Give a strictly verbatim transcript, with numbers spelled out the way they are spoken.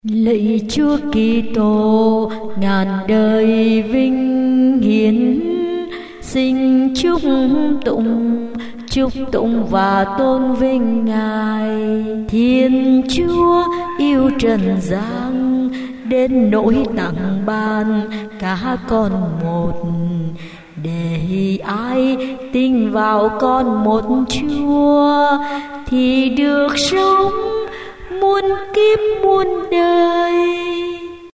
Lạy Chúa Kitô ngàn đời vinh hiển, xin chúc tụng chúc tụng và tôn vinh Ngài. Thiên Chúa yêu trần gian đến nỗi tặng ban cả con một, để ai tin vào con một Chúa thì được sống muôn kiếp muôn đời.